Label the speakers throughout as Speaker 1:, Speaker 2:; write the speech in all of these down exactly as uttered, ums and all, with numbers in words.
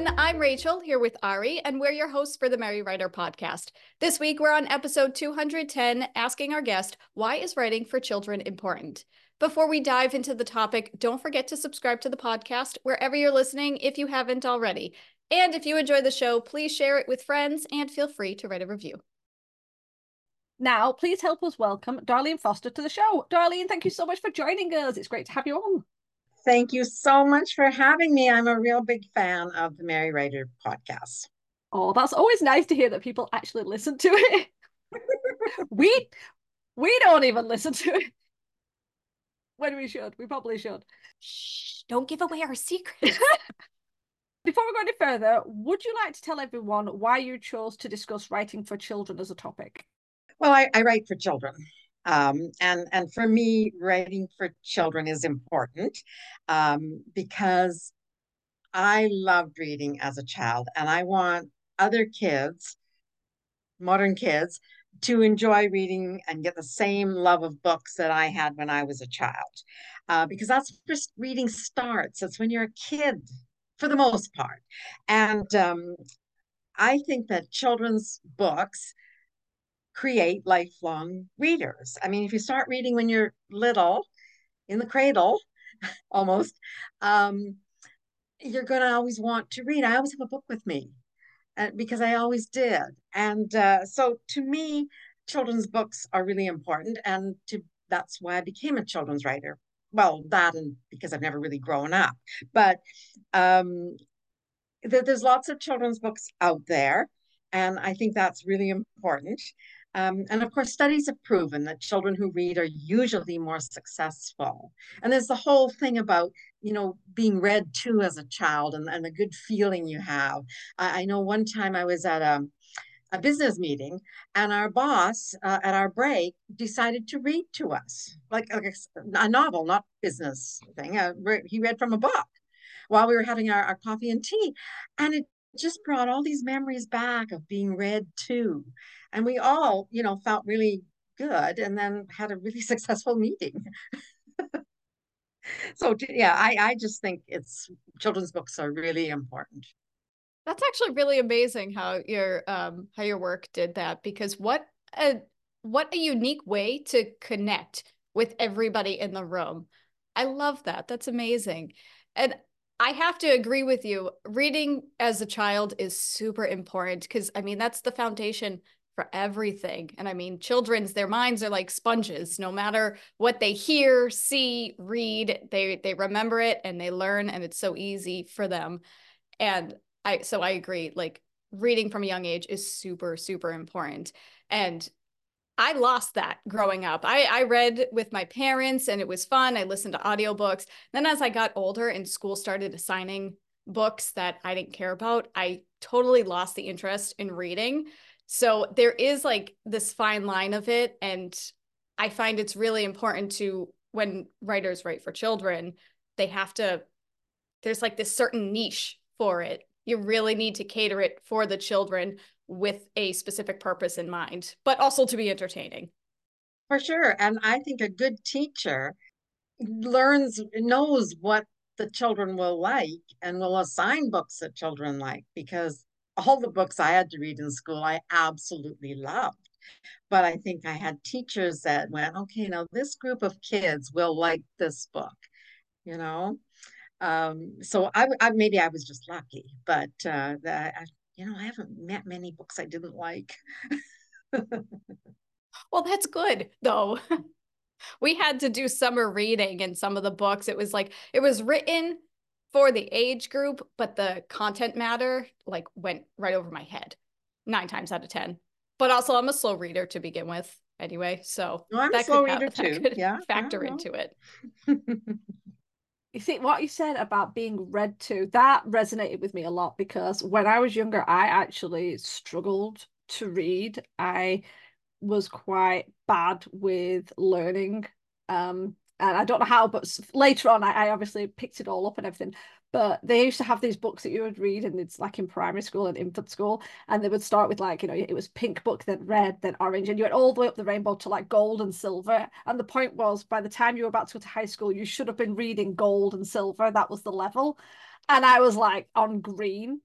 Speaker 1: everyone. I'm Rachel here with Ari, and we're your hosts for the Merry Writer podcast. This week, we're on episode two hundred ten, asking our guest, why is writing for children important? Before we dive into the topic, don't forget to subscribe to the podcast wherever you're listening if you haven't already. And if you enjoy the show, please share it with friends and feel free to write a review.
Speaker 2: Now, please help us welcome Darlene Foster to the show. Darlene, thank you so much for joining us. It's great to have you on.
Speaker 3: Thank you so much for having me. I'm a real big fan of the Merry Writer podcast.
Speaker 2: Oh, that's always nice to hear that people actually listen to it. we we don't even listen to it. When we should. We probably should.
Speaker 1: Shh, don't give away our secrets.
Speaker 2: Before we go any further, would you like to tell everyone why you chose to discuss writing for children as a topic?
Speaker 3: Well, I, I write for children. Um, and, and for me, writing for children is important um, because I loved reading as a child, and I want other kids, modern kids, to enjoy reading and get the same love of books that I had when I was a child. Uh, because that's where reading starts. It's when you're a kid, for the most part. And um, I think that children's books create lifelong readers. I mean, if you start reading when you're little, in the cradle, almost, um, you're going to always want to read. I always have a book with me uh, because I always did. And uh, so to me, children's books are really important. And to that's why I became a children's writer. Well, that and because I've never really grown up. But um, th- there's lots of children's books out there. And I think that's really important. Um, and of course, studies have proven that children who read are usually more successful. And there's the whole thing about, you know, being read to as a child and, and the good feeling you have. I, I know one time I was at a, a business meeting and our boss uh, at our break decided to read to us, like, like a, a novel, not business thing. Uh, he read from a book while we were having our, our coffee and tea. And it just brought all these memories back of being read to. And we all, you know, felt really good and then had a really successful meeting. So yeah, I, I just think it's children's books are really important.
Speaker 1: That's actually really amazing how your um how your work did that, because what a what a unique way to connect with everybody in the room. I love that. That's amazing. And I have to agree with you. Reading as a child is super important because I mean that's the foundation for everything. And I mean, children's their minds are like sponges. No matter what they hear, see, read, they they remember it and they learn, and it's so easy for them. And I so I agree, like reading from a young age is super, super important. And I lost that growing up. I, I read with my parents and it was fun. I listened to audiobooks. Then as I got older and school started assigning books that I didn't care about, I totally lost the interest in reading. So there is like this fine line of it. And I find it's really important to, when writers write for children, they have to, there's like this certain niche for it. You really need to cater it for the children with a specific purpose in mind, but also to be entertaining.
Speaker 3: For sure. And I think a good teacher learns, knows what the children will like and will assign books that children like, because all the books I had to read in school, I absolutely loved. But I think I had teachers that went, okay, now this group of kids will like this book, you know? Um, so I, I maybe I was just lucky, but uh, the, I, you know, I haven't met many books I didn't like.
Speaker 1: Well, that's good though. We had to do summer reading in some of the books. It was like it was written for the age group, but the content matter like went right over my head nine times out of ten. But also, I'm a slow reader to begin with anyway, so
Speaker 3: No, I'm a
Speaker 1: that
Speaker 3: slow
Speaker 1: could
Speaker 3: reader
Speaker 1: have that
Speaker 3: too.
Speaker 1: could
Speaker 3: Yeah, yeah,
Speaker 1: factor
Speaker 3: no.
Speaker 1: into it.
Speaker 2: You see, what you said about being read to, that resonated with me a lot because when I was younger, I actually struggled to read. I was quite bad with learning. Um, and I don't know how, but later on, I, I obviously picked it all up and everything. But they used to have these books that you would read, and it's like in primary school and infant school, and they would start with like, you know, it was pink book, then red, then orange, and you went all the way up the rainbow to like gold and silver. And the point was, by the time you were about to go to high school, you should have been reading gold and silver. That was the level. And I was like on green.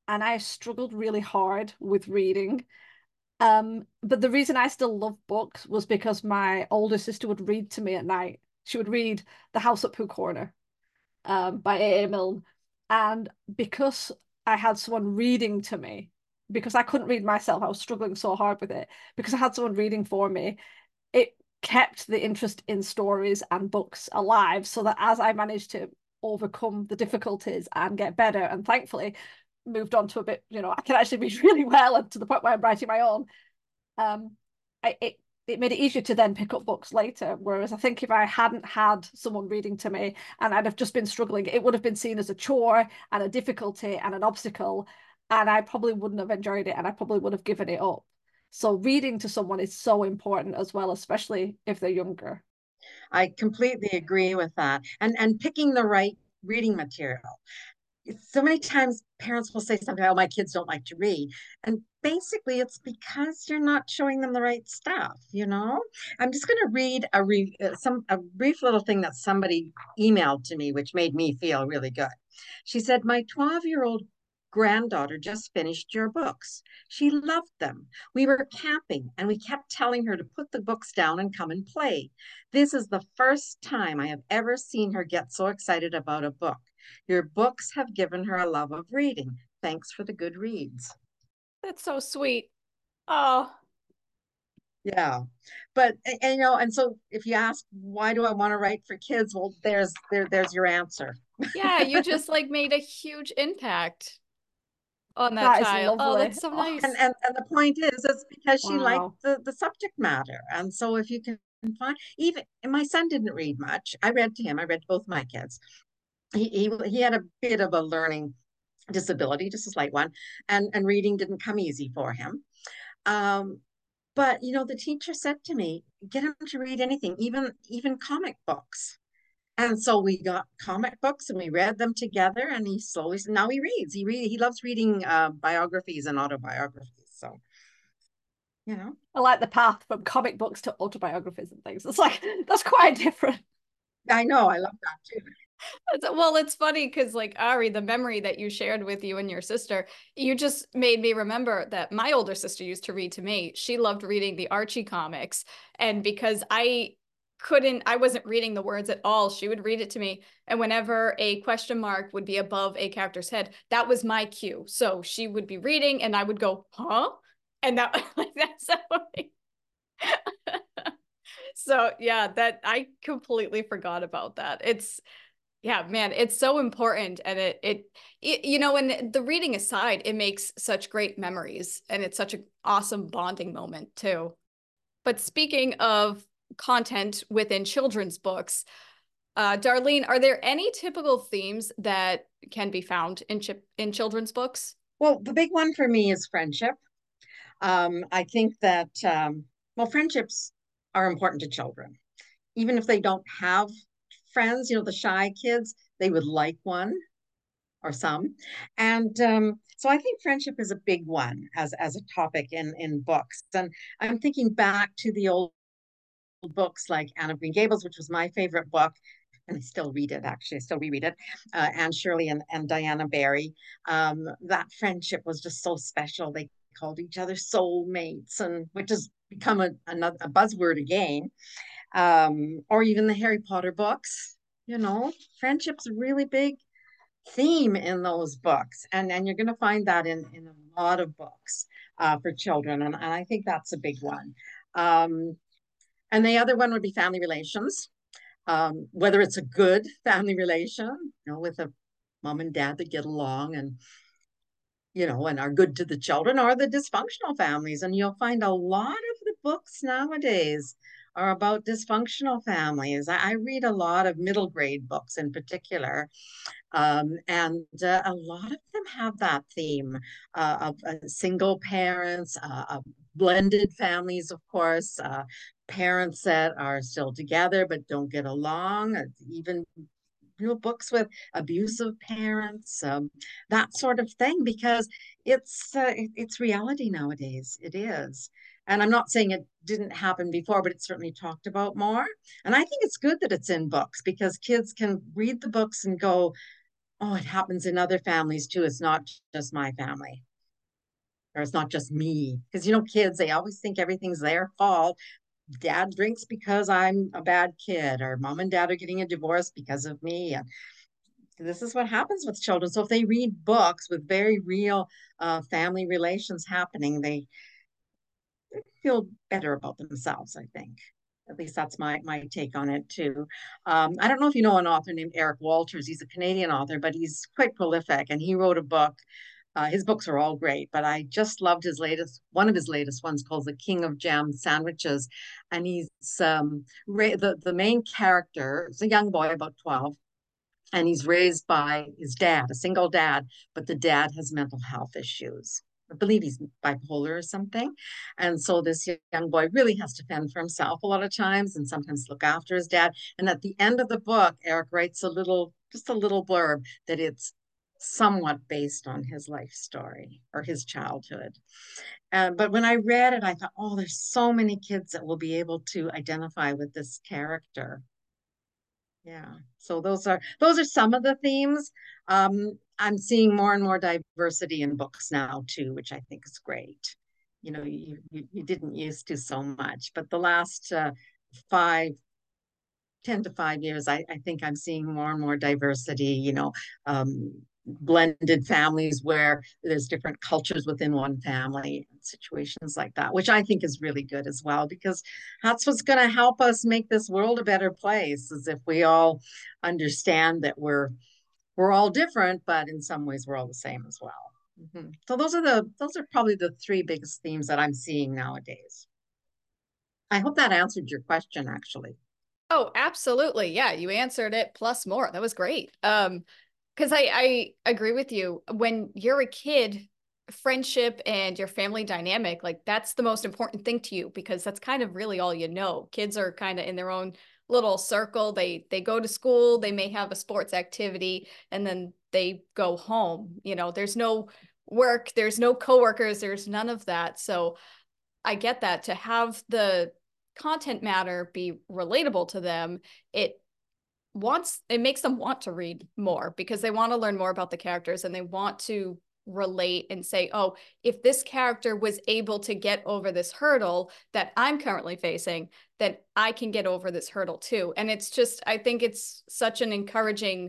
Speaker 2: and I struggled really hard with reading. Um, but the reason I still love books was because my older sister would read to me at night. She would read The House at Pooh Corner, um, by A A. Milne. And because I had someone reading to me, because I couldn't read myself, I was struggling so hard with it. Because I had someone reading for me, it kept the interest in stories and books alive, so that as I managed to overcome the difficulties and get better, and thankfully moved on to a bit, you know, I can actually read really well, and to the point where I'm writing my own. Um, I, it it made it easier to then pick up books later. Whereas I think if I hadn't had someone reading to me and I'd have just been struggling, it would have been seen as a chore and a difficulty and an obstacle, and I probably wouldn't have enjoyed it, and I probably would have given it up. So reading to someone is so important as well, especially if they're younger.
Speaker 3: I completely agree with that. And and picking the right reading material. So many times parents will say something, oh, my kids don't like to read. And basically it's because you're not showing them the right stuff, you know? I'm just going to read a re uh, some a brief little thing that somebody emailed to me, which made me feel really good. She said, my twelve-year-old granddaughter just finished your books. She loved them. We were camping and we kept telling her to put the books down and come and play. This is the first time I have ever seen her get so excited about a book. Your books have given her a love of reading. Thanks for the good reads.
Speaker 1: That's so sweet. Oh,
Speaker 3: Yeah. But and, and, you know, and so if you ask why do I want to write for kids, well, there's there there's your answer.
Speaker 1: yeah, you just like made a huge impact on that
Speaker 2: That is
Speaker 1: child. Oh,
Speaker 2: lovely.
Speaker 1: that's so
Speaker 2: Oh,
Speaker 3: And
Speaker 1: nice.
Speaker 3: and, and the point is it's because she liked
Speaker 2: wow.
Speaker 3: the, the subject matter. And so if you can find even and my son didn't read much. I read to him. I read to both my kids. He he he had a bit of a learning disability, just a slight one, and and reading didn't come easy for him. Um, but you know, the teacher said to me, get him to read anything, even even comic books. And so we got comic books and we read them together. And he slowly now he reads. He read he loves reading uh, biographies and autobiographies. So you know,
Speaker 2: I like the path from comic books to autobiographies and things. It's like that's quite different.
Speaker 3: I know I love that too.
Speaker 1: Well, it's funny because, like, Ari, the memory that you shared with you and your sister, you just made me remember that my older sister used to read to me. She loved reading the Archie comics. And because I couldn't, I wasn't reading the words at all, she would read it to me. And whenever a question mark would be above a character's head, that was my cue. So she would be reading and I would go, huh? And that, that's how I so yeah, that I completely forgot about that. It's yeah, man, it's so important. And it, it, it, you know, and the reading aside, it makes such great memories and it's such an awesome bonding moment too. But speaking of content within children's books, uh, Darlene, are there any typical themes that can be found in, ch in children's books?
Speaker 3: Well, the big one for me is friendship. Um, I think that um, well, friendships are important to children, even if they don't have friends. You know, the shy kids, they would like one or some. And um, so I think friendship is a big one as as a topic in in books. And I'm thinking back to the old books like Anne of Green Gables, which was my favorite book. And I still read it, actually. I still reread it. Uh, Anne Shirley and, and Diana Barry. Um, that friendship was just so special. They called each other soulmates, and which has become a, another a buzzword again. Um, or even the Harry Potter books. You know, friendship's a really big theme in those books, and and you're going to find that in in a lot of books uh, for children, and, and I think that's a big one. Um, and the other one would be family relations, um, whether it's a good family relation, you know, with a mom and dad that get along and you know and are good to the children, or the dysfunctional families. And you'll find a lot of the books nowadays are about dysfunctional families. I, I read a lot of middle grade books in particular, um, and uh, a lot of them have that theme uh, of uh, single parents, uh, of blended families, of course, uh, parents that are still together but don't get along, uh, even you know books with abusive parents, um, that sort of thing, because it's uh, it, it's reality nowadays. It is. And I'm not saying it didn't happen before, but it's certainly talked about more. And I think it's good that it's in books because kids can read the books and go, oh, it happens in other families too. It's not just my family, or it's not just me. Because, you know, kids, they always think everything's their fault. Dad drinks because I'm a bad kid, or mom and dad are getting a divorce because of me. And this is what happens with children. So if they read books with very real uh, family relations happening, they feel better about themselves, I think. At least that's my my take on it too. Um, I don't know if you know an author named Eric Walters. He's a Canadian author, but he's quite prolific, and he wrote a book. Uh, his books are all great, but I just loved his latest, one of his latest ones called The King of Jam Sandwiches. And he's um, the, the main character is a young boy, about twelve, and he's raised by his dad, a single dad, but the dad has mental health issues. I believe he's bipolar or something. And so this young boy really has to fend for himself a lot of times and sometimes look after his dad. And at the end of the book, Eric writes a little, just a little blurb that it's somewhat based on his life story or his childhood. Um, but when I read it, I thought, oh, there's so many kids that will be able to identify with this character. Yeah. So those are those are some of the themes. Um, I'm seeing more and more diversity in books now too, which I think is great. You know, you you, you didn't used to so much, but the last uh, five, ten to five years, I, I think I'm seeing more and more diversity, you know, um, blended families where there's different cultures within one family, situations like that, which I think is really good as well, because that's what's going to help us make this world a better place, is if we all understand that we're we're all different, but in some ways we're all the same as well. Mm-hmm. So those are the those are probably the three biggest themes that I'm seeing nowadays. I hope that answered your question, actually.
Speaker 1: Oh, absolutely. Yeah, you answered it plus more. That was great. Um, because I I agree with you. When you're a kid, friendship and your family dynamic, like that's the most important thing to you because that's kind of really all you know. Kids are kind of in their own little circle. They they go to school, they may have a sports activity, and then they go home. You know, there's no work, there's no coworkers, there's none of that. So I get that to have the content matter be relatable to them, it wants it makes them want to read more because they want to learn more about the characters and they want to relate and say, oh, if this character was able to get over this hurdle that I'm currently facing, then I can get over this hurdle too. And it's just, I think it's such an encouraging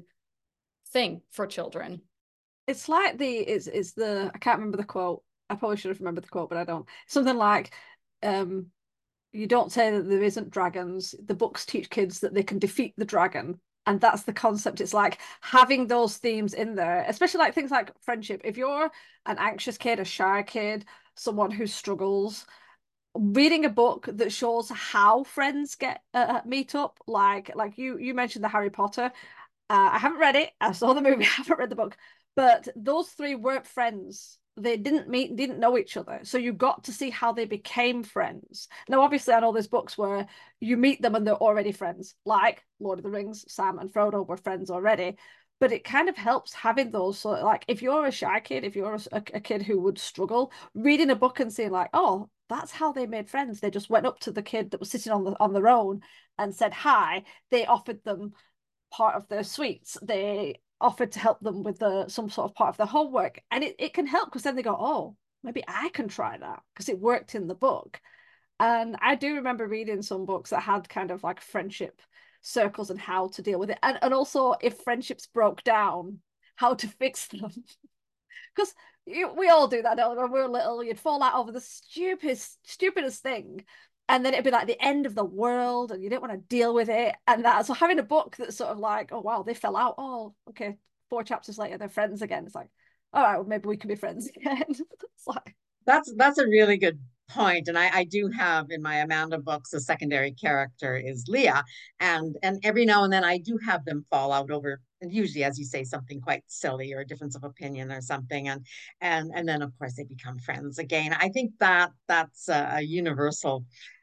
Speaker 1: thing for children.
Speaker 2: It's like the it's it's the I can't remember the quote. I probably should have remembered the quote, but I don't. Something like, um, you don't say that there isn't dragons. The books teach kids that they can defeat the dragon. And that's the concept. It's like having those themes in there, especially like things like friendship. If you're an anxious kid, a shy kid, someone who struggles, reading a book that shows how friends get uh, meet up, like like you you mentioned the Harry Potter. Uh, I haven't read it. I saw the movie. I haven't read the book. But those three weren't friends. They didn't meet, didn't know each other. So you got to see how they became friends. Now, obviously, I know there's books where you meet them and they're already friends, like Lord of the Rings, Sam and Frodo were friends already. But it kind of helps having those. So, like, if you're a shy kid, if you're a, a kid who would struggle, reading a book and seeing, like, oh, that's how they made friends. They just went up to the kid that was sitting on the on their own and said hi. They offered them part of their sweets. They offered to help them with the some sort of part of their homework. And it, it can help because then they go, oh, maybe I can try that because it worked in the book. And I do remember reading some books that had kind of like friendship circles and how to deal with it. And, and also if friendships broke down, how to fix them. Because we all do that when we were little. You'd fall out over the stupidest, stupidest thing. And then it'd be like the end of the world and you didn't want to deal with it. And that, so having a book that's sort of like, oh, wow, they fell out. Oh, okay. Four chapters later, they're friends again. It's like, all right, well, maybe we can be friends again. It's like,
Speaker 3: That's that's a really good point. And I, I do have in my Amanda books a secondary character is Leah. And and every now and then I do have them fall out over, and usually, as you say, something quite silly or a difference of opinion or something. And and and then of course they become friends again. I think that that's a, a universal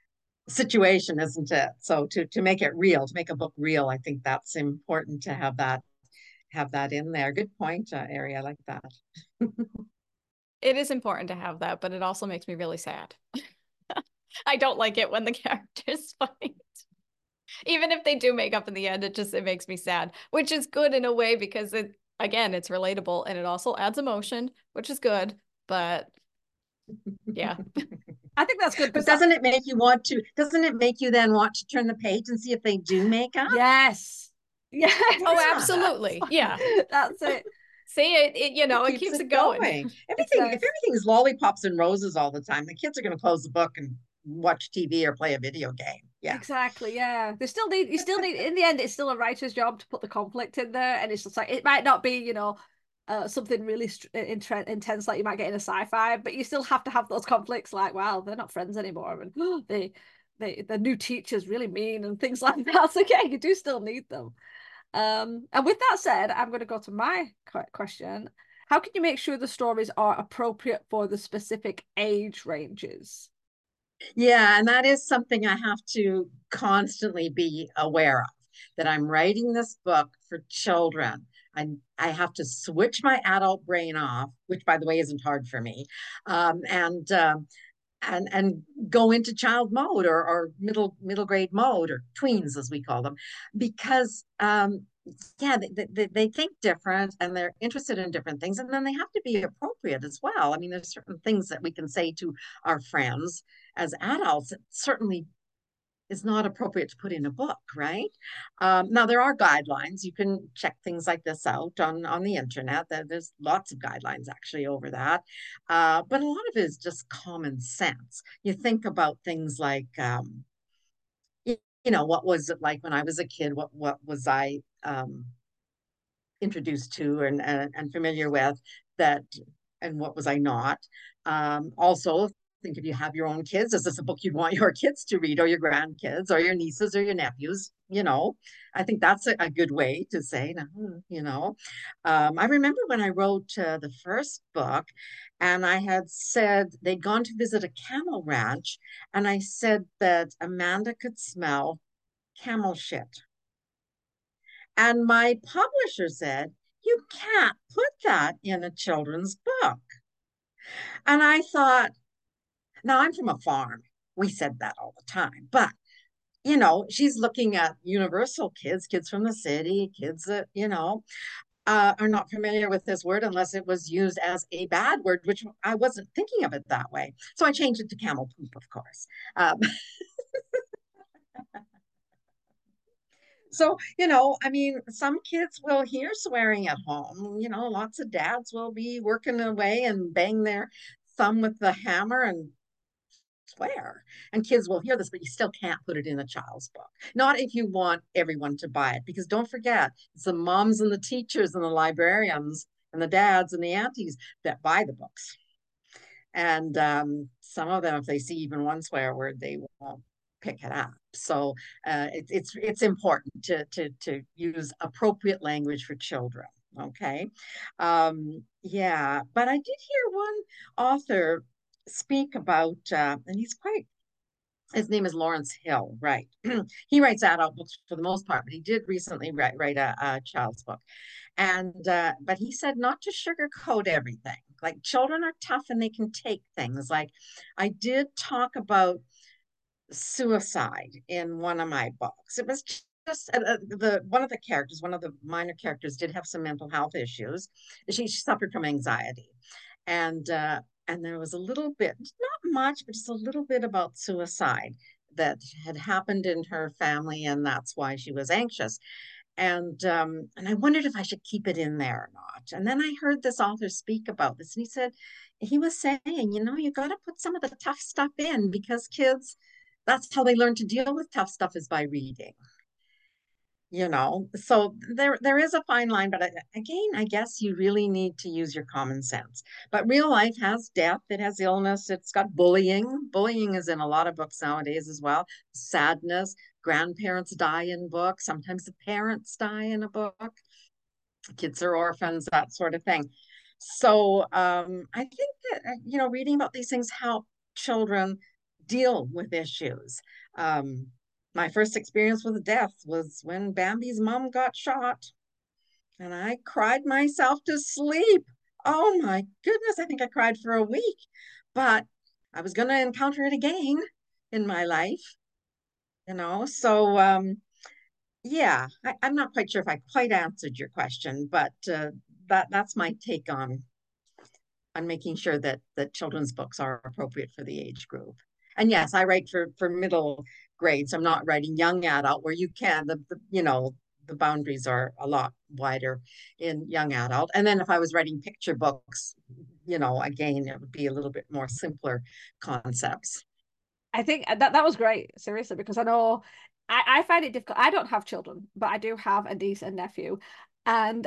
Speaker 3: situation, isn't it? So to to make it real, to make a book real, I think that's important to have that have that in there. Good point, uh, Ari. I like that.
Speaker 1: It is important to have that, but it also makes me really sad. I don't like it when the characters fight. Even if they do make up in the end, it just it makes me sad, which is good in a way because it again, it's relatable and it also adds emotion, which is good. But yeah.
Speaker 2: I think that's good.
Speaker 3: But
Speaker 2: That...
Speaker 3: doesn't it make you want to, doesn't it make you then want to turn the page and see if they do make up?
Speaker 2: Yes. Yes.
Speaker 1: Oh, absolutely. Yeah.
Speaker 2: That's it.
Speaker 1: See, it, it you know,
Speaker 3: it
Speaker 1: it
Speaker 3: keeps,
Speaker 1: keeps
Speaker 3: it
Speaker 1: it going.
Speaker 3: going.
Speaker 2: It's
Speaker 3: Everything,
Speaker 2: nice.
Speaker 3: if everything is lollipops and roses all the time, the kids are going to close the book and watch T V or play a video game. Yeah,
Speaker 2: exactly. Yeah, they still need, you still need, in the end, it's still a writer's job to put the conflict in there, and it's just like, it might not be, you know, uh, something really intense like you might get in a sci-fi, but you still have to have those conflicts. Like, wow, they're not friends anymore, and oh, they, they, the new teacher's really mean, and things like that. So yeah, you do still need them. Um, and with that said, I'm going to go to my question. How can you make sure the stories are appropriate for the specific age ranges?
Speaker 3: Yeah, and that is something I have to constantly be aware of, that I'm writing this book for children. I, I have to switch my adult brain off, which by the way isn't hard for me, um, and um, and and go into child mode or, or middle middle grade mode or tweens as we call them, because um, yeah, they, they, they think different and they're interested in different things, and then they have to be appropriate as well. I mean, there's certain things that we can say to our friends as adults that certainly is not appropriate to put in a book, right? Um, now there are guidelines. You can check things like this out on on the internet. There's lots of guidelines actually over that, uh, but a lot of it is just common sense. You think about things like, um, you, you know, what was it like when I was a kid? What what was I um, introduced to and, and and familiar with that, and what was I not? Um, also, think if you have your own kids, is this a book you'd want your kids to read or your grandkids or your nieces or your nephews? You know, I think that's a, a good way to say, you know. Um, I remember when I wrote uh, the first book and I had said they'd gone to visit a camel ranch, and I said that Amanda could smell camel shit. And my publisher said, you can't put that in a children's book. And I thought, now I'm from a farm. We said that all the time. But, you know, she's looking at universal kids, kids from the city, kids that, you know, uh, are not familiar with this word unless it was used as a bad word, which I wasn't thinking of it that way. So I changed it to camel poop, of course. Um, So, you know, I mean, some kids will hear swearing at home. You know, lots of dads will be working away and bang their thumb with the hammer and swear. And kids will hear this, but you still can't put it in a child's book. Not if you want everyone to buy it, because don't forget, it's the moms and the teachers and the librarians and the dads and the aunties that buy the books. And um, some of them, if they see even one swear word, they won't pick it up. So uh, it, it's it's important to to to use appropriate language for children. Okay, um, yeah. But I did hear one author speak about, uh, and he's quite. His name is Lawrence Hill, right? He writes adult books for the most part, but he did recently write, write a, a child's book. And uh, but he said not to sugarcoat everything. Like children are tough and they can take things. Like I did talk about suicide in one of my books. It was just uh, uh, the one of the characters, one of the minor characters, did have some mental health issues. She, she suffered from anxiety, and uh, and there was a little bit, not much, but just a little bit about suicide that had happened in her family, and that's why she was anxious. And um, and I wondered if I should keep it in there or not. And then I heard this author speak about this, and he said he was saying, you know, you got to put some of the tough stuff in because kids, that's how they learn to deal with tough stuff is by reading. You know, so there there is a fine line, but again, I guess you really need to use your common sense. But real life has death, it has illness, it's got bullying. Bullying is in a lot of books nowadays as well. Sadness, grandparents die in books, sometimes the parents die in a book, kids are orphans, that sort of thing. So um, I think that, you know, reading about these things help children deal with issues. Um, my first experience with death was when Bambi's mom got shot, and I cried myself to sleep. Oh my goodness, I think I cried for a week, but I was going to encounter it again in my life, you know. So um, yeah, I, I'm not quite sure if I quite answered your question, but uh, that that's my take on on making sure that that children's books are appropriate for the age group. And yes, I write for for middle grades. I'm not writing young adult where you can the, the you know the boundaries are a lot wider in young adult. And then if I was writing picture books, you know, again, it would be a little bit more simpler concepts.
Speaker 2: I think that that was great, seriously, because I know I, I find it difficult. I don't have children, but I do have a niece and nephew. And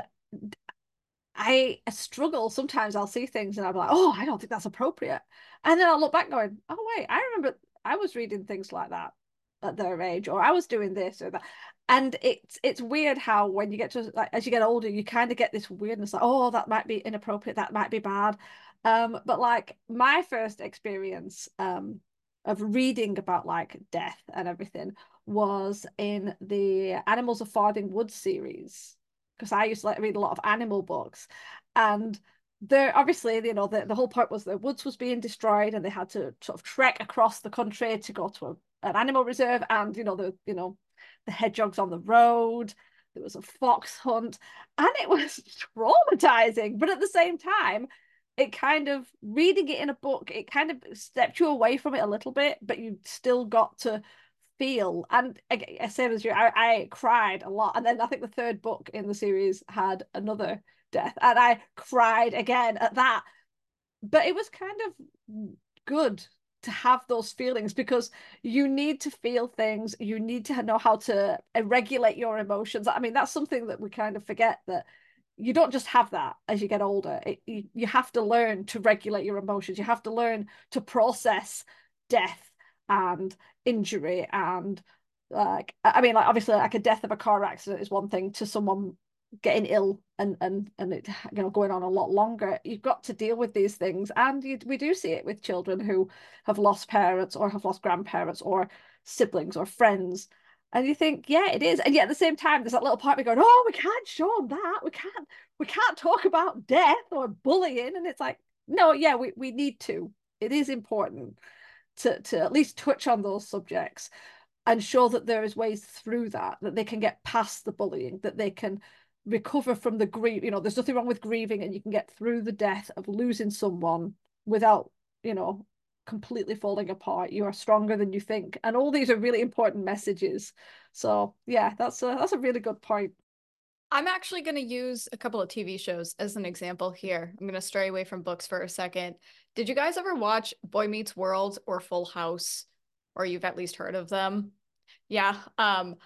Speaker 2: I struggle sometimes. I'll see things and I'm like, oh, I don't think that's appropriate. And then I'll look back going, oh, wait, I remember I was reading things like that at their age, or I was doing this or that. And it's it's weird how when you get to like as you get older, you kind of get this weirdness like, oh, that might be inappropriate, that might be bad. Um, but like my first experience um of reading about like death and everything was in the Animals of Farthing Woods series because I used to like read a lot of animal books, and there obviously you know the, the whole point was the woods was being destroyed and they had to sort of trek across the country to go to a, an animal reserve, and you know the you know the hedgehogs on the road, there was a fox hunt, and it was traumatizing, but at the same time it kind of reading it in a book, it kind of stepped you away from it a little bit, but you still got to feel. And I, same as you, I, I cried a lot. And then I think the third book in the series had another death, and I cried again at that. But it was kind of good to have those feelings because you need to feel things. You need to know how to regulate your emotions. I mean, that's something that we kind of forget, that you don't just have that as you get older. It, you, you have to learn to regulate your emotions. You have to learn to process death and injury and like I mean like obviously like a death of a car accident is one thing to someone getting ill and and and it you know going on a lot longer. You've got to deal with these things, and you, we do see it with children who have lost parents or have lost grandparents or siblings or friends, and you think yeah it is, and yet at the same time there's that little part of me going, oh, we can't show them that, we can't we can't talk about death or bullying, and it's like no, yeah, we, we need to, it is important to to at least touch on those subjects and show that there is ways through that, that they can get past the bullying, that they can recover from the grief. You know, there's nothing wrong with grieving, and you can get through the death of losing someone without, you know, completely falling apart. You are stronger than you think. And all these are really important messages. So yeah, that's a that's a really good point.
Speaker 1: I'm actually going to use a couple of T V shows as an example here. I'm going to stray away from books for a second. Did you guys ever watch Boy Meets World or Full House? Or you've at least heard of them? Yeah. Um,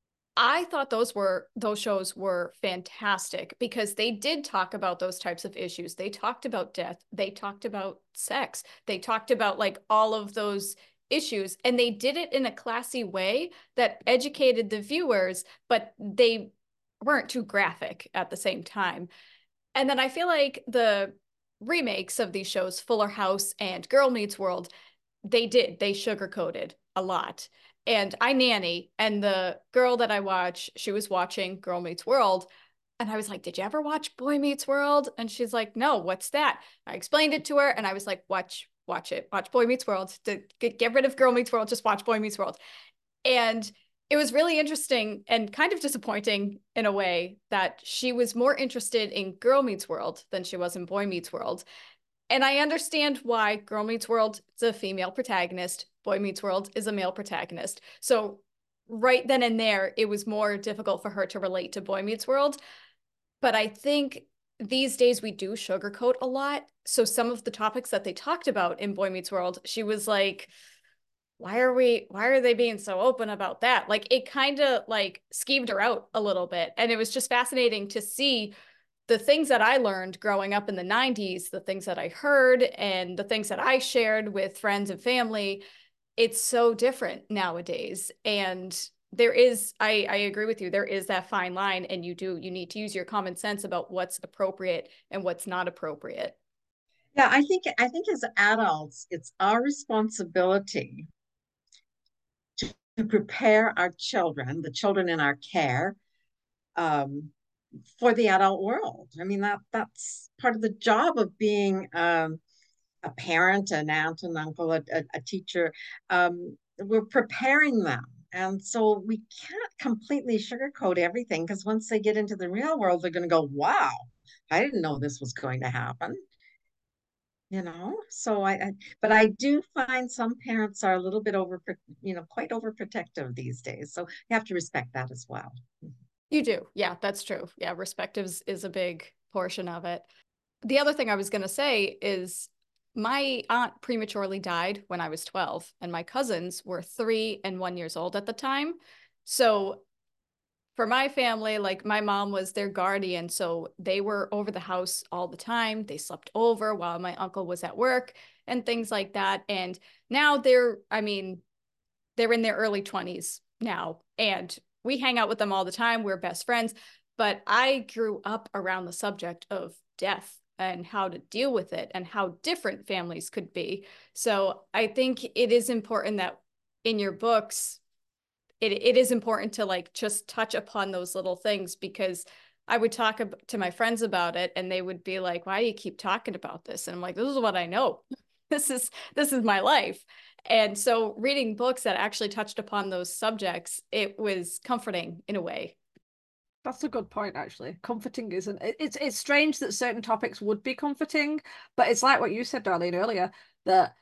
Speaker 1: I thought those were those shows were fantastic because they did talk about those types of issues. They talked about death. They talked about sex. They talked about like all of those issues, and they did it in a classy way that educated the viewers, but they weren't too graphic at the same time. And then I feel like the remakes of these shows, Fuller House and Girl Meets World, they did. They sugarcoated a lot. And I nanny, and the girl that I watch, she was watching Girl Meets World. And I was like, did you ever watch Boy Meets World? And she's like, no, what's that? I explained it to her, and I was like, watch, watch it. Watch Boy Meets World. To get, get rid of Girl Meets World, just watch Boy Meets World. And it was really interesting and kind of disappointing in a way that she was more interested in Girl Meets World than she was in Boy Meets World. And I understand why. Girl Meets World is a female protagonist. Boy Meets World is a male protagonist. So right then and there, it was more difficult for her to relate to Boy Meets World. But I think these days we do sugarcoat a lot. So some of the topics that they talked about in Boy Meets World, she was like, why are we, why are they being so open about that? Like it kind of like skeeved her out a little bit. And it was just fascinating to see the things that I learned growing up in the nineties, the things that I heard and the things that I shared with friends and family. It's so different nowadays. And there is, I, I agree with you, there is that fine line, and you do, you need to use your common sense about what's appropriate and what's not appropriate.
Speaker 3: Yeah, I think I think as adults, it's our responsibility to, to prepare our children, the children in our care, um, for the adult world. I mean, that that's part of the job of being um, a parent, an aunt, an uncle, a, a, a teacher. Um, we're preparing them And so we can't completely sugarcoat everything because once they get into the real world, they're going to go, wow, I didn't know this was going to happen. You know, so I, I, but I do find some parents are a little bit over, you know, quite overprotective these days. So you have to respect that as well.
Speaker 1: You do. Yeah, that's true. Yeah, respect is, is a big portion of it. The other thing I was going to say is my aunt prematurely died when I was twelve, and my cousins were three and one years old at the time. So for my family, like my mom was their guardian. So they were over the house all the time. They slept over while my uncle was at work and things like that. And now they're, I mean, they're in their early twenties now. And we hang out with them all the time. We're best friends. But I grew up around the subject of death and how to deal with it and how different families could be. So I think it is important that in your books, it, it is important to like just touch upon those little things, because I would talk to my friends about it and they would be like, why do you keep talking about this? And I'm like, this is what I know. This is, this is my life. And so reading books that actually touched upon those subjects, it was comforting in a way.
Speaker 2: That's a good point, actually. Comforting isn't it's it's strange that certain topics would be comforting, but it's like what you said, Darlene, earlier, that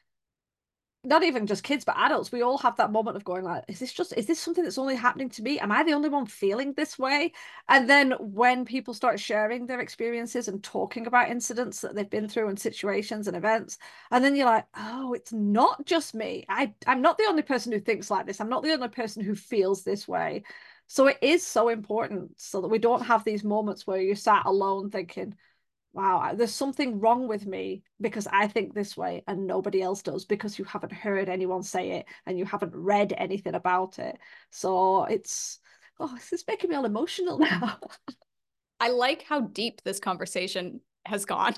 Speaker 2: not even just kids, but adults, we all have that moment of going like, is this just, is this something that's only happening to me? Am I the only one feeling this way? And then when people start sharing their experiences and talking about incidents that they've been through and situations and events, and then you're like, oh, it's not just me. I, I'm not the only person who thinks like this. I'm not the only person who feels this way. So it is so important so that we don't have these moments where you're sat alone thinking, wow, there's something wrong with me because I think this way and nobody else does, because you haven't heard anyone say it and you haven't read anything about it. So it's, oh, this is making me all emotional now.
Speaker 1: I like how deep this conversation has gone.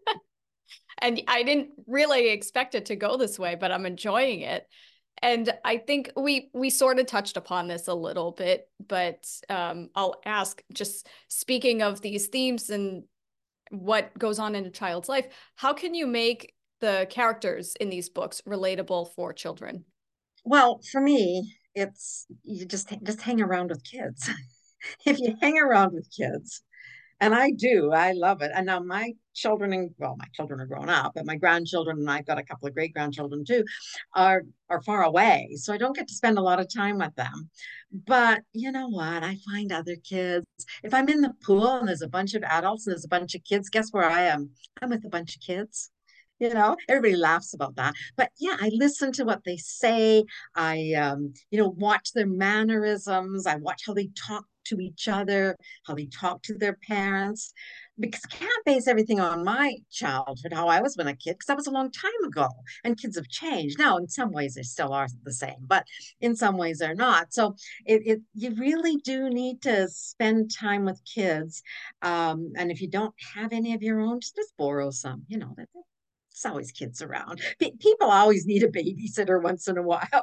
Speaker 1: And I didn't really expect it to go this way, but I'm enjoying it. And I think we we sort of touched upon this a little bit, but um, I'll ask, just speaking of these themes and what goes on in a child's life, how can you make the characters in these books relatable for children?
Speaker 3: Well, for me, it's you just just hang around with kids. If you hang around with kids, and I do, I love it. And now my children, and well, my children are grown up, but my grandchildren, and I've got a couple of great grandchildren too, are are far away. So I don't get to spend a lot of time with them. But you know what? I find other kids. If I'm in the pool and there's a bunch of adults and there's a bunch of kids, guess where I am? I'm with a bunch of kids. You know, everybody laughs about that. But yeah, I listen to what they say. I, um, you know, watch their mannerisms. I watch how they talk to each other, how they talk to their parents. Because I can't base everything on my childhood, how I was when a kid, because that was a long time ago. And kids have changed. Now, in some ways, they still are the same, but in some ways, they're not. So it, it you really do need to spend time with kids. Um, and if you don't have any of your own, just borrow some. You know, that there's always kids around. P- people always need a babysitter once in a while.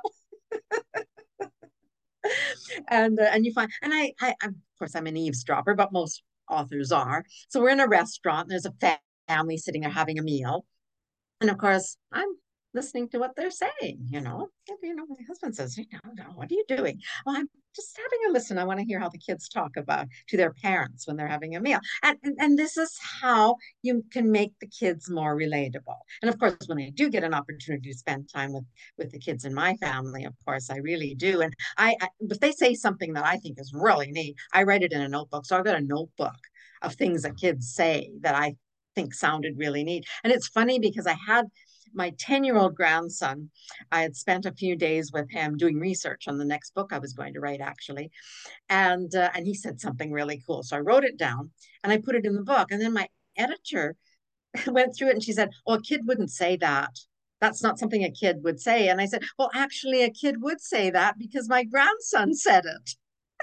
Speaker 3: and uh, and you find, and I, I, of course, I'm an eavesdropper, but most authors are. So we're in a restaurant, and there's a fa- family sitting there having a meal, and of course, I'm listening to what they're saying, you know. And, you know, my husband says, you know, no, what are you doing? Well, I'm just having a listen. I want to hear how the kids talk about to their parents when they're having a meal. And, and, and this is how you can make the kids more relatable. And of course, when I do get an opportunity to spend time with, with the kids in my family, of course, I really do. And I, I if they say something that I think is really neat, I write it in a notebook. So I've got a notebook of things that kids say that I think sounded really neat. And it's funny because I had my ten year old grandson, I had spent a few days with him doing research on the next book I was going to write, actually. And, uh, and he said something really cool. So I wrote it down and I put it in the book. And then my editor went through it and she said, oh, a kid wouldn't say that. That's not something a kid would say. And I said, well, actually, a kid would say that because my grandson said it.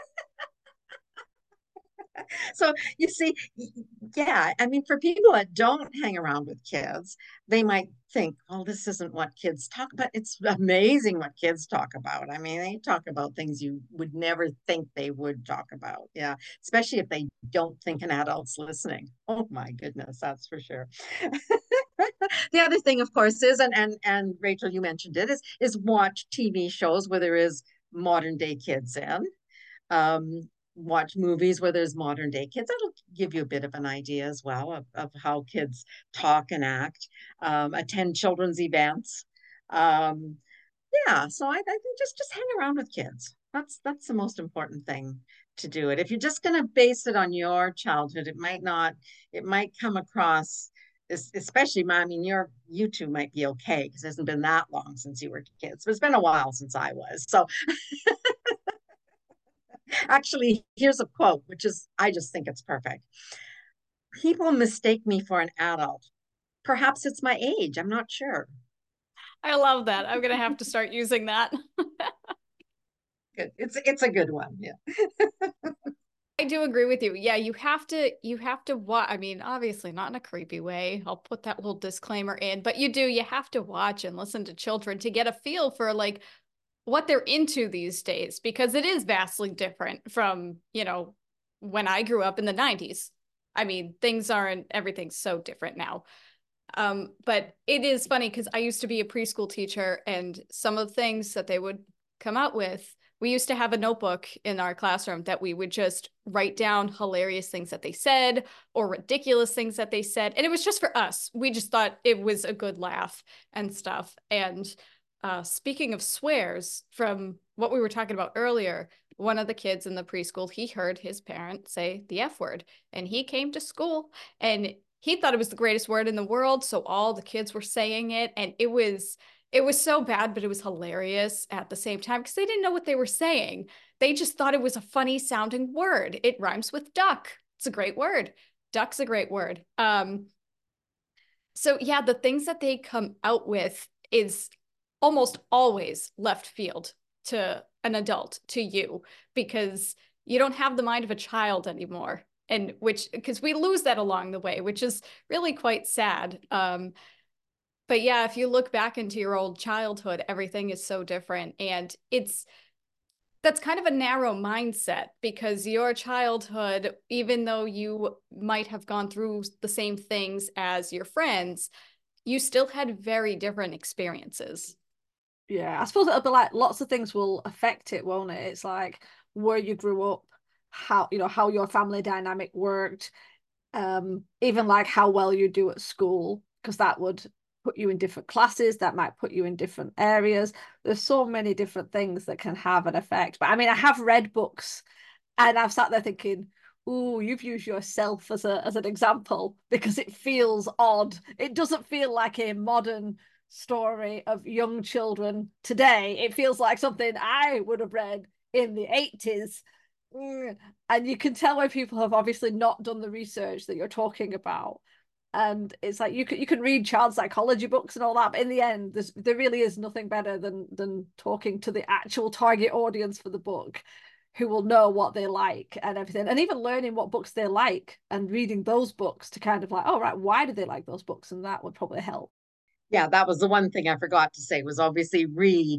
Speaker 3: So you see, yeah, I mean, for people that don't hang around with kids, they might think, oh, this isn't what kids talk about. It's amazing what kids talk about. I mean, they talk about things you would never think they would talk about. Yeah, especially if they don't think an adult's listening. Oh my goodness, that's for sure. The other thing, of course, is, and and and Rachel, you mentioned it, is is watch T V shows where there is modern day kids in. Um, watch movies where there's modern day kids. That'll give you a bit of an idea as well of, of how kids talk and act. Um, attend children's events. Um, yeah, so I, I think just just hang around with kids. That's that's the most important thing to do it. If you're just going to base it on your childhood, it might not, it might come across, especially, I mean, your you two might be okay because it hasn't been that long since you were kids, but it's been a while since I was. So actually, here's a quote, which is, I just think it's perfect. People mistake me for an adult. Perhaps it's my age. I'm not sure.
Speaker 1: I love that. I'm gonna have to start using that.
Speaker 3: Good. It's it's a good one. Yeah.
Speaker 1: I do agree with you. Yeah, you have to you have to watch. I mean, obviously not in a creepy way. I'll put that little disclaimer in, but you do, you have to watch and listen to children to get a feel for like what they're into these days, because it is vastly different from, you know, when I grew up in the nineties. I mean, things aren't, everything's so different now. Um, but it is funny because I used to be a preschool teacher, and some of the things that they would come out with, we used to have a notebook in our classroom that we would just write down hilarious things that they said or ridiculous things that they said. And it was just for us. We just thought it was a good laugh and stuff. And uh, speaking of swears, from what we were talking about earlier, one of the kids in the preschool, he heard his parent say the F word, and he came to school and he thought it was the greatest word in the world. So all the kids were saying it, and it was it was so bad, but it was hilarious at the same time because they didn't know what they were saying. They just thought it was a funny sounding word. It rhymes with duck. It's a great word. Duck's a great word. Um, so yeah, the things that they come out with is almost always left field to an adult, to you, because you don't have the mind of a child anymore. And which, because we lose that along the way, which is really quite sad. Um, but yeah, if you look back into your old childhood, everything is so different. And it's, that's kind of a narrow mindset, because your childhood, even though you might have gone through the same things as your friends, you still had very different experiences.
Speaker 2: Yeah, I suppose it'll be like lots of things will affect it, won't it? It's like where you grew up, how, you know, how your family dynamic worked, um, even like how well you do at school, because that would put you in different classes, that might put you in different areas. There's so many different things that can have an effect. But I mean, I have read books and I've sat there thinking, oh, you've used yourself as a as an example because it feels odd. It doesn't feel like a modern story of young children today. It feels like something I would have read in the eighties. And you can tell when people have obviously not done the research that you're talking about. And it's like you can you can read child psychology books and all that, but in the end, there's there really is nothing better than than talking to the actual target audience for the book, who will know what they like and everything, and even learning what books they like and reading those books to kind of like, oh right, why do they like those books? And that would probably help.
Speaker 3: Yeah, that was the one thing I forgot to say was obviously read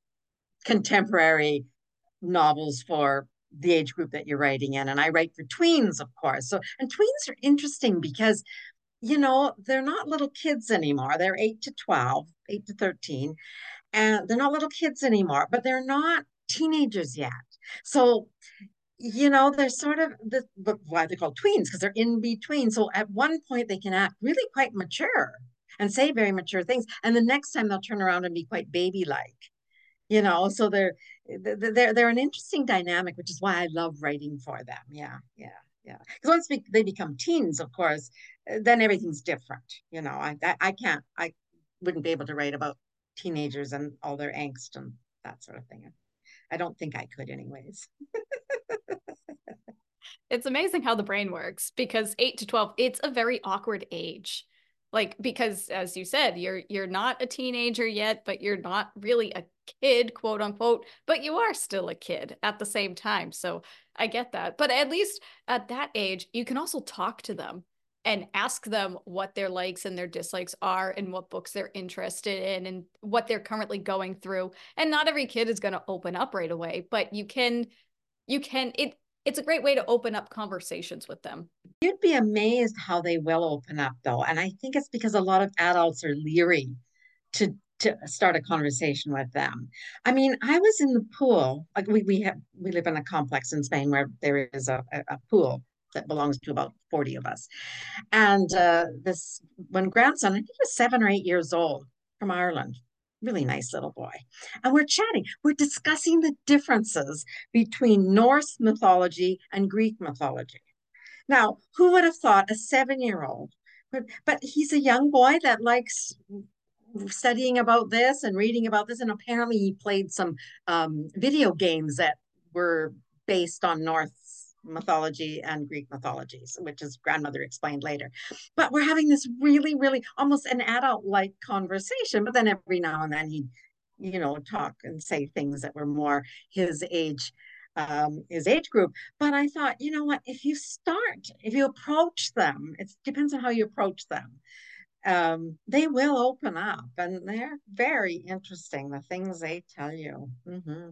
Speaker 3: contemporary novels for the age group that you're writing in. And I write for tweens, of course. So, and tweens are interesting because, you know, they're not little kids anymore. They're eight to twelve, eight to thirteen, and they're not little kids anymore, but they're not teenagers yet. So, you know, they're sort of the, but why they're called tweens, because they're in between. So at one point they can act really quite mature and say very mature things. And the next time they'll turn around and be quite baby-like, you know, so they're they're they're an interesting dynamic, which is why I love writing for them. Yeah, yeah, yeah. Because once we, they become teens, of course, then everything's different. You know, I, I I can't, I wouldn't be able to write about teenagers and all their angst and that sort of thing. I don't think I could, anyways.
Speaker 1: It's amazing how the brain works, because eight to twelve, it's a very awkward age. Like, because as you said, you're you're not a teenager yet, but you're not really a kid, quote unquote, but you are still a kid at the same time. So I get that. But at least at that age, you can also talk to them and ask them what their likes and their dislikes are and what books they're interested in and what they're currently going through. And not every kid is going to open up right away, but you can you can it it's a great way to open up conversations with them.
Speaker 3: You'd be amazed how they will open up, though. And I think it's because a lot of adults are leery to to start a conversation with them. I mean, I was in the pool. Like we we have we live in a complex in Spain where there is a, a, a pool that belongs to about forty of us. And uh, this one grandson, I think he was seven or eight years old from Ireland, really nice little boy. And we're chatting, we're discussing the differences between Norse mythology and Greek mythology. Now, who would have thought a seven year old? But, but he's a young boy that likes studying about this and reading about this. And apparently, he played some um, video games that were based on Norse mythology and Greek mythologies, which his grandmother explained later. But we're having this really, really almost an adult like conversation. But then every now and then he'd, you know, talk and say things that were more his age um, his age group. But I thought, you know what, if you start, if you approach them, it depends on how you approach them. Um, they will open up and they're very interesting, the things they tell you. Mm-hmm.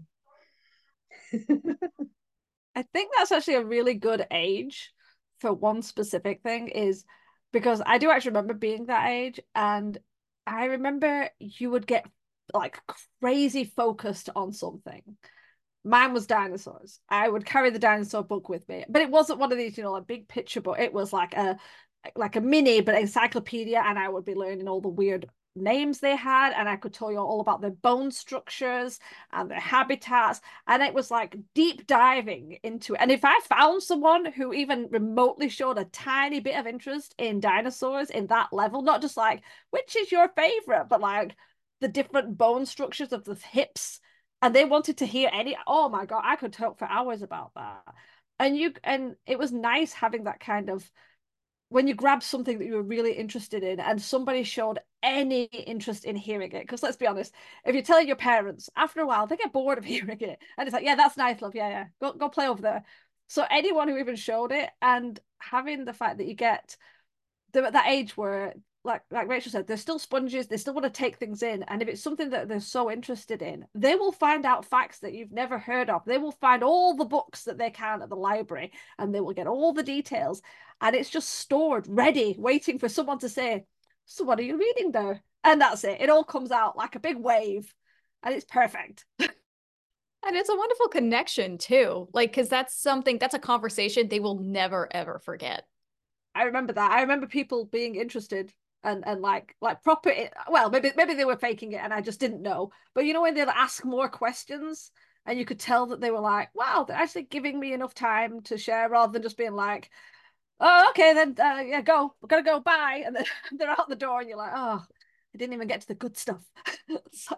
Speaker 2: I think that's actually a really good age for one specific thing, is because I do actually remember being that age, and I remember you would get like crazy focused on something. Mine was dinosaurs. I would carry the dinosaur book with me, but it wasn't one of these, you know, like big picture book. It was like a like a mini but encyclopedia, and I would be learning all the weird names they had, and I could tell you all about their bone structures and their habitats, and it was like deep diving into it. And if I found someone who even remotely showed a tiny bit of interest in dinosaurs in that level, not just like which is your favorite, but like the different bone structures of the hips, and they wanted to hear any, oh my god, I could talk for hours about that. And you and it was nice having that kind of, when you grab something that you were really interested in and somebody showed any interest in hearing it. Because let's be honest, if you're telling your parents, after a while, they get bored of hearing it. And it's like, yeah, that's nice, love. Yeah, yeah. Go, go play over there. So anyone who even showed it, and having the fact that you get, they're at that age where, like like Rachel said, they're still sponges, they still want to take things in. And if it's something that they're so interested in, they will find out facts that you've never heard of. They will find all the books that they can at the library, and they will get all the details. And it's just stored, ready, waiting for someone to say, so what are you reading there? And that's it. It all comes out like a big wave, and it's perfect.
Speaker 1: And it's a wonderful connection too. Like, because that's something, that's a conversation they will never, ever forget.
Speaker 2: I remember that. I remember people being interested and and like like proper. Well, maybe maybe they were faking it and I just didn't know. But you know when they'd ask more questions and you could tell that they were like, "Wow, they're actually giving me enough time to share," rather than just being like, "Oh, okay, then uh, yeah, go. We're gonna go. Bye," and then they're out the door and you're like, "Oh, I didn't even get to the good stuff." So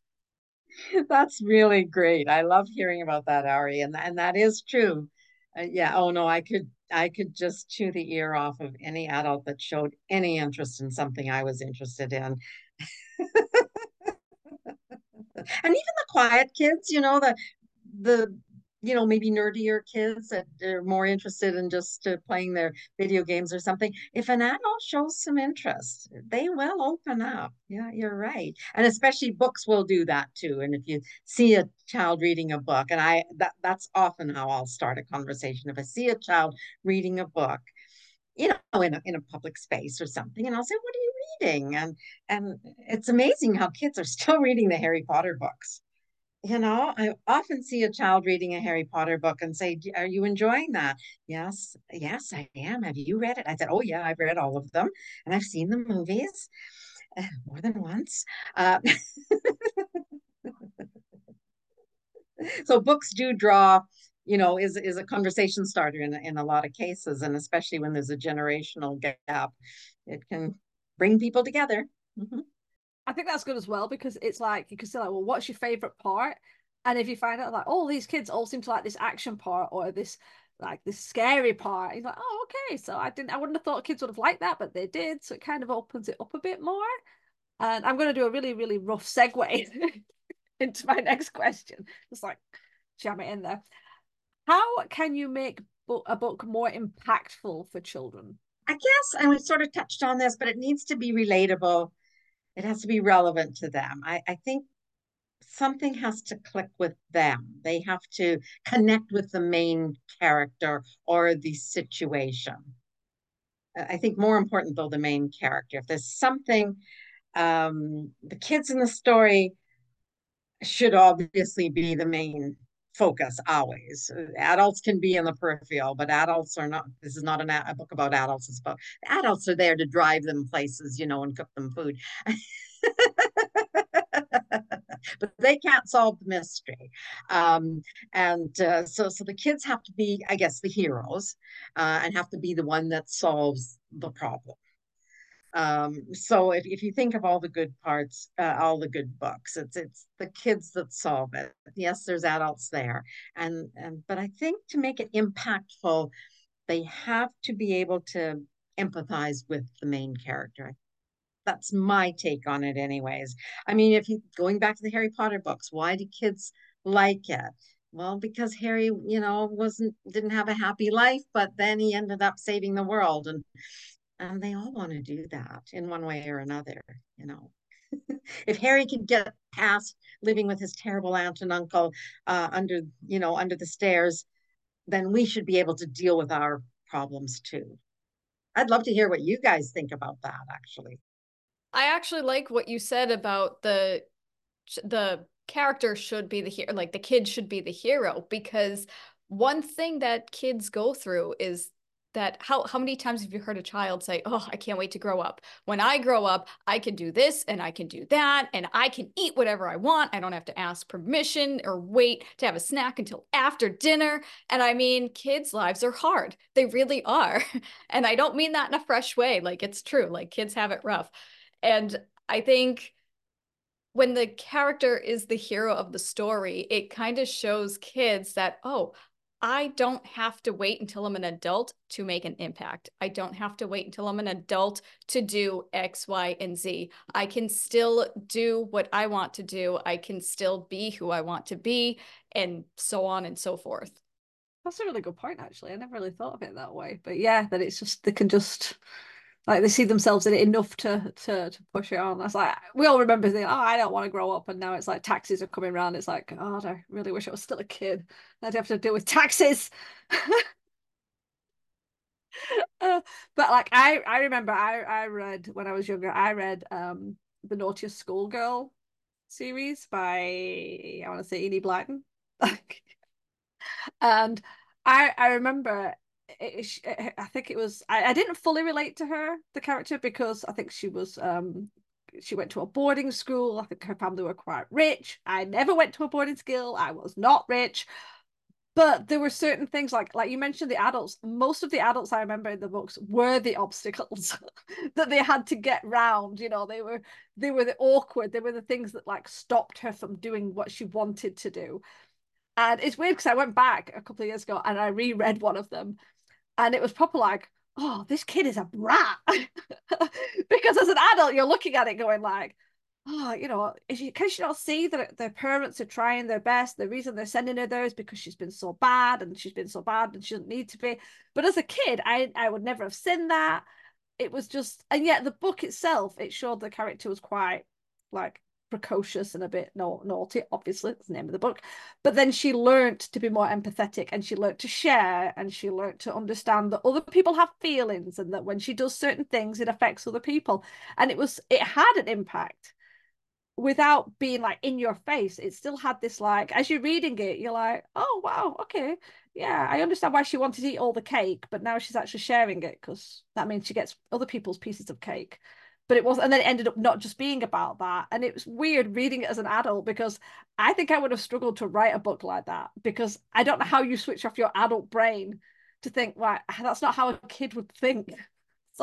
Speaker 3: That's really great. I love hearing about that, Ari, and and that is true. Uh, yeah. Oh no, I could I could just chew the ear off of any adult that showed any interest in something I was interested in. And even the quiet kids, you know, the the you know maybe nerdier kids that are more interested in just uh, playing their video games or something. If an adult shows some interest, they will open up. Yeah, you're right. And especially books will do that too. And if you see a child reading a book, and I that that's often how I'll start a conversation. If I see a child reading a book, you know, in a, in a public space or something, and I'll say, "What are you reading?" And and it's amazing how kids are still reading the Harry Potter books. You know, I often see a child reading a Harry Potter book and say, "Are you enjoying that?" Yes, yes, I am. Have you read it? I said, "Oh, yeah, I've read all of them and I've seen the movies uh, more than once." Uh, so books do draw, you know, is is a conversation starter in, in a lot of cases, and especially when there's a generational gap, it can bring people together. Mhm.
Speaker 2: I think that's good as well, because it's like you can say like, well, what's your favorite part? And if you find out like, oh, these kids all seem to like this action part or this like this scary part, you're like, oh, okay. So I didn't, I wouldn't have thought kids would have liked that, but they did. So it kind of opens it up a bit more. And I'm going to do a really, really rough segue into my next question. Just like jam it in there. How can you make a book more impactful for children?
Speaker 3: I guess, and we sort of touched on this, but it needs to be relatable. It has to be relevant to them. I, I think something has to click with them. They have to connect with the main character or the situation. I think more important though, the main character. If there's something Um, the kids in the story should obviously be the main focus always. Adults can be in the peripheral, but adults are not. This is not an, a book about adults. It's about adults are there to drive them places, you know, and cook them food. But they can't solve the mystery. Um, and uh, so, so the kids have to be, I guess, the heroes, uh, and have to be the one that solves the problem. Um, so if, if you think of all the good parts, uh, all the good books, it's it's the kids that solve it. Yes, there's adults there, and and but I think to make it impactful, they have to be able to empathize with the main character. That's my take on it, anyways. I mean, if you going back to the Harry Potter books, why do kids like it? Well, because Harry, you know, wasn't didn't have a happy life, but then he ended up saving the world, and and they all want to do that in one way or another, you know. If Harry could get past living with his terrible aunt and uncle uh, under, you know, under the stairs, then we should be able to deal with our problems too. I'd love to hear what you guys think about that, actually.
Speaker 1: I actually like what you said about the the character should be the hero, like the kid should be the hero, because one thing that kids go through is that how how many times have you heard a child say, "Oh, I can't wait to grow up. When I grow up, I can do this and I can do that and I can eat whatever I want. I don't have to ask permission or wait to have a snack until after dinner." And I mean, kids' lives are hard. They really are. And I don't mean that in a fresh way. Like it's true. Like kids have it rough. And I think when the character is the hero of the story, it kind of shows kids that, oh, I don't have to wait until I'm an adult to make an impact. I don't have to wait until I'm an adult to do X, Y, and Z. I can still do what I want to do. I can still be who I want to be, and so on and so forth.
Speaker 2: That's a really good point, actually. I never really thought of it that way. But yeah, that it's just they can just like they see themselves in it enough to to to push it on. That's like we all remember thinking, oh, I don't want to grow up, and now it's like taxes are coming around. It's like, God, I really wish I was still a kid. I'd have to deal with taxes. uh, but like I I remember I I read when I was younger, I read um the Naughtiest Schoolgirl series by I want to say Enid Blyton. And I I remember it, it, I think it was I, I didn't fully relate to her, the character, because I think she was um she went to a boarding school. I think her family were quite rich. I never went to a boarding school. I was not rich. But there were certain things like like you mentioned the adults. Most of the adults I remember in the books were the obstacles that they had to get round. You know, they were they were the awkward. They were the things that like stopped her from doing what she wanted to do. And it's weird because I went back a couple of years ago and I reread one of them, and it was proper like, oh, this kid is a brat. Because as an adult, you're looking at it going like, oh, you know, is she, can she not see that their parents are trying their best? The reason they're sending her there is because she's been so bad and she's been so bad and she doesn't need to be. But as a kid, I, I would never have seen that. It was just, and yet the book itself, it showed the character was quite like precocious and a bit na- naughty, obviously, that's the name of the book. But then she learned to be more empathetic and she learned to share and she learned to understand that other people have feelings and that when she does certain things, it affects other people. And it was, it had an impact without being like in your face. It still had this like, as you're reading it, you're like, oh, wow, okay. Yeah, I understand why she wanted to eat all the cake, but now she's actually sharing it because that means she gets other people's pieces of cake. But it was, and then it ended up not just being about that. And it was weird reading it as an adult because I think I would have struggled to write a book like that because I don't know how you switch off your adult brain to think, right, that's not how a kid would think. So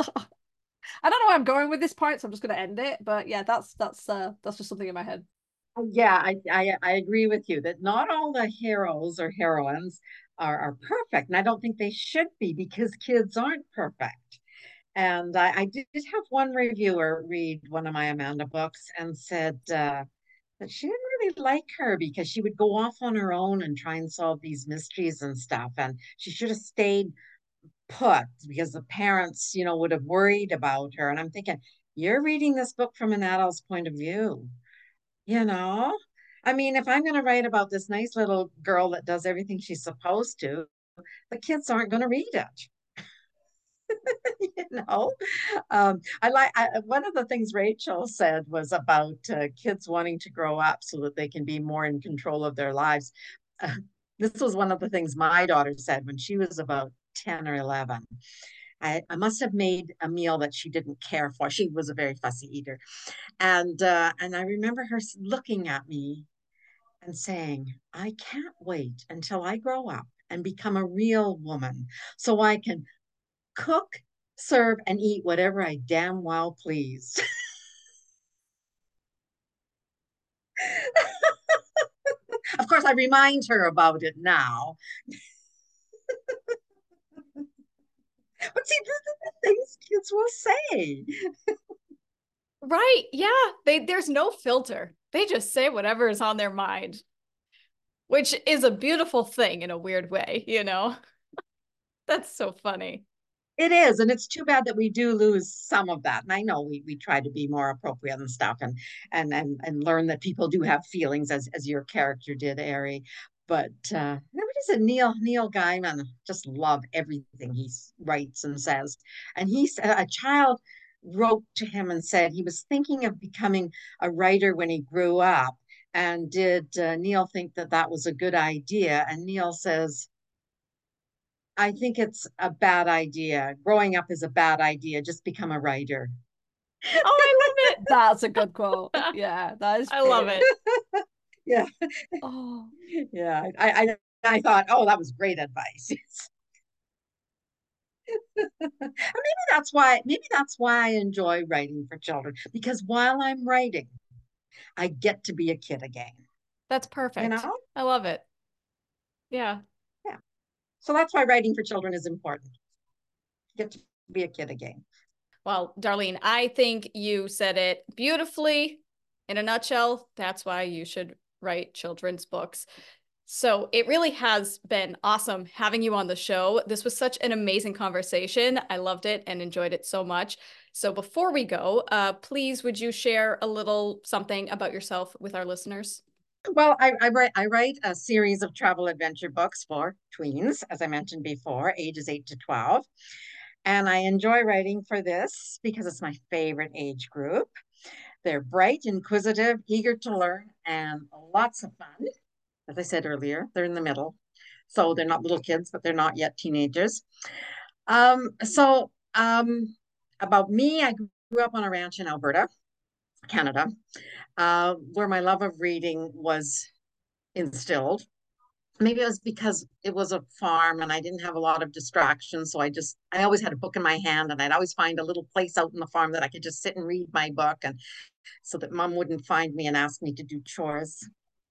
Speaker 2: I don't know where I'm going with this point, so I'm just going to end it. But yeah, that's that's uh, that's just something in my head.
Speaker 3: Yeah, I, I I agree with you that not all the heroes or heroines are, are perfect. And I don't think they should be because kids aren't perfect. And I, I did have one reviewer read one of my Amanda books and said uh, that she didn't really like her because she would go off on her own and try and solve these mysteries and stuff. And she should have stayed put because the parents, you know, would have worried about her. And I'm thinking, you're reading this book from an adult's point of view, you know? I mean, if I'm going to write about this nice little girl that does everything she's supposed to, the kids aren't going to read it. You know, um, I like I, one of the things Rachel said was about uh, kids wanting to grow up so that they can be more in control of their lives. Uh, this was one of the things my daughter said when she was about ten or eleven. I, I must have made a meal that she didn't care for. She was a very fussy eater. And uh, and I remember her looking at me and saying, I can't wait until I grow up and become a real woman so I can cook, serve, and eat whatever I damn well please. Of course, I remind her about it now. But see, these are the things kids will say.
Speaker 1: Right. Yeah. They there's no filter. They just say whatever is on their mind, which is a beautiful thing in a weird way, you know? That's so funny.
Speaker 3: It is, and it's too bad that we do lose some of that. And I know we we try to be more appropriate and stuff, and and and and learn that people do have feelings, as as your character did, Ari. But uh, what is it, Neil Neil Gaiman? Just love everything he writes and says. And he's a child wrote to him and said he was thinking of becoming a writer when he grew up. And did uh, Neil think that that was a good idea? And Neil says, I think it's a bad idea. Growing up is a bad idea. Just become a writer.
Speaker 1: Oh, I love it.
Speaker 2: That's a good quote. Yeah, that is.
Speaker 1: I love it.
Speaker 3: Yeah.
Speaker 2: Oh,
Speaker 3: yeah. I, I I thought, oh, that was great advice. maybe that's why maybe that's why I enjoy writing for children, because while I'm writing, I get to be a kid again.
Speaker 1: That's perfect.
Speaker 3: You know?
Speaker 1: I love it. Yeah.
Speaker 3: Yeah. So that's why writing for children is important. You get to be a kid again.
Speaker 1: Well, Darlene, I think you said it beautifully. In a nutshell, that's why you should write children's books. So it really has been awesome having you on the show. This was such an amazing conversation. I loved it and enjoyed it so much. So before we go, uh, please, would you share a little something about yourself with our listeners?
Speaker 3: Well, I, I write I write a series of travel adventure books for tweens, as I mentioned before, ages eight to twelve. And I enjoy writing for this because it's my favorite age group. They're bright, inquisitive, eager to learn, and lots of fun. As I said earlier, they're in the middle. So they're not little kids, but they're not yet teenagers. Um, so um, about me, I grew up on a ranch in Alberta, Canada, uh, where my love of reading was instilled. Maybe it was because it was a farm and I didn't have a lot of distractions. So I just, I always had a book in my hand, and I'd always find a little place out in the farm that I could just sit and read my book, and so that mom wouldn't find me and ask me to do chores.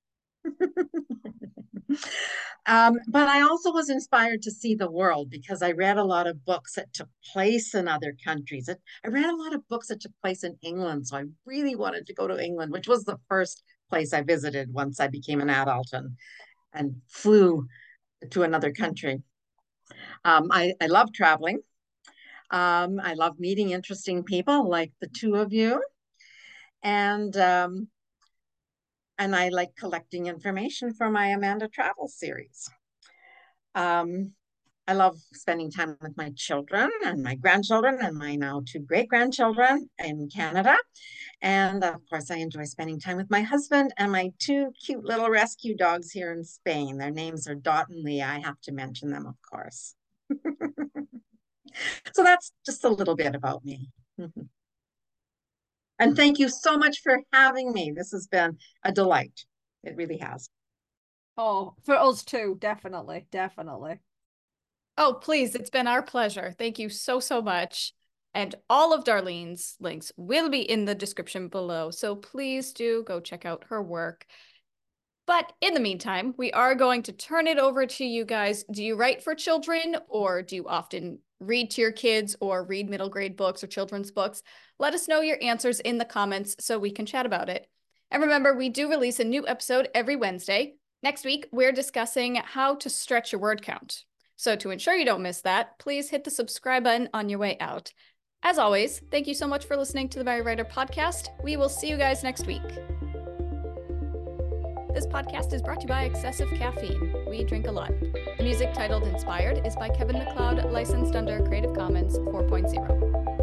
Speaker 3: um, but I also was inspired to see the world because I read a lot of books that took place in other countries. It, I read a lot of books that took place in England. So I really wanted to go to England, which was the first place I visited once I became an adult and, and flew to another country. Um, I, I love traveling. Um, I love meeting interesting people like the two of you. And um, and I like collecting information for my Amanda Travel series. Um, I love spending time with my children and my grandchildren and my now two great grandchildren in Canada. And of course, I enjoy spending time with my husband and my two cute little rescue dogs here in Spain. Their names are Dot and Lee. I have to mention them, of course. So that's just a little bit about me. And thank you so much for having me. This has been a delight. It really has.
Speaker 2: oh, for us too, definitely, definitely.
Speaker 1: Oh, please. It's been our pleasure. Thank you so, so much. And all of Darlene's links will be in the description below. So please do go check out her work. But in the meantime, we are going to turn it over to you guys. Do you write for children, or do you often read to your kids or read middle grade books or children's books? Let us know your answers in the comments so we can chat about it. And remember, we do release a new episode every Wednesday. Next week, we're discussing how to stretch your word count. So to ensure you don't miss that, please hit the subscribe button on your way out. As always, thank you so much for listening to the Merry Writer Podcast. We will see you guys next week. This podcast is brought to you by Excessive Caffeine. We drink a lot. The music titled Inspired is by Kevin MacLeod, licensed under Creative Commons four point oh.